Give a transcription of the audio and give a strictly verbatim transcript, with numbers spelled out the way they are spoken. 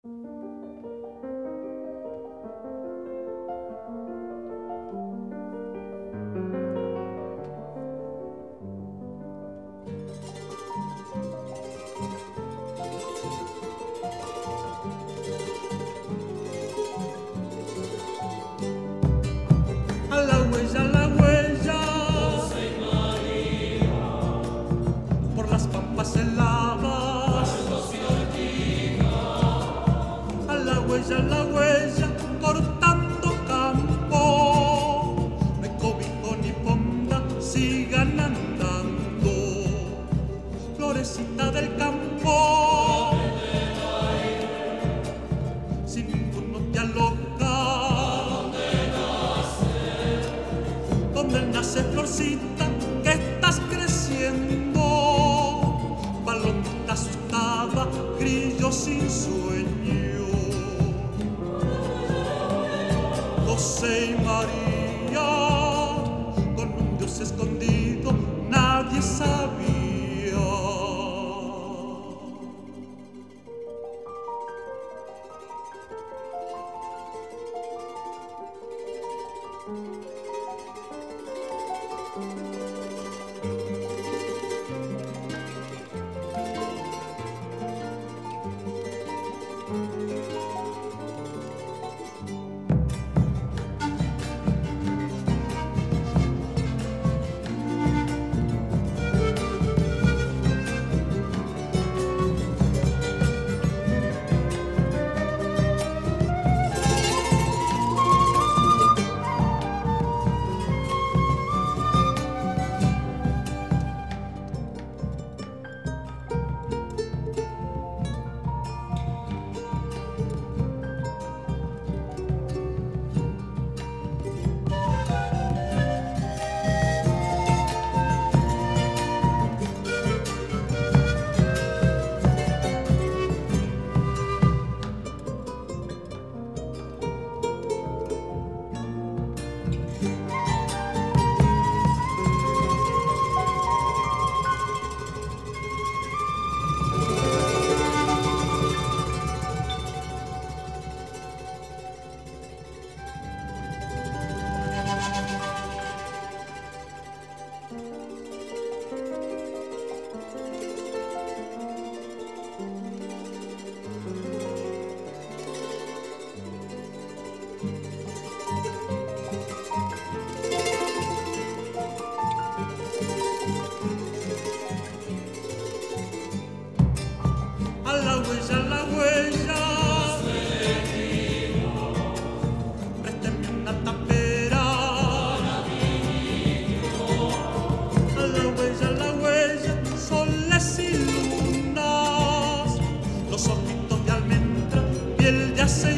A la huella, a la huella, José y María, por las pampas heladas. A la huella, a la huella, cortando campo. No hay cobijo ni fonda, sigan andando. Florecita del campo, si ninguno te aloja. Donde nace florcita que estás creciendo, palomita asustada, grillo sin sueño. José y María, con un Dios escondido, nadie sabía. A la huella, a la huella, présteme una tapera. A la huella, a la huella, soles y lunas, los ojitos de almendra, piel de acero.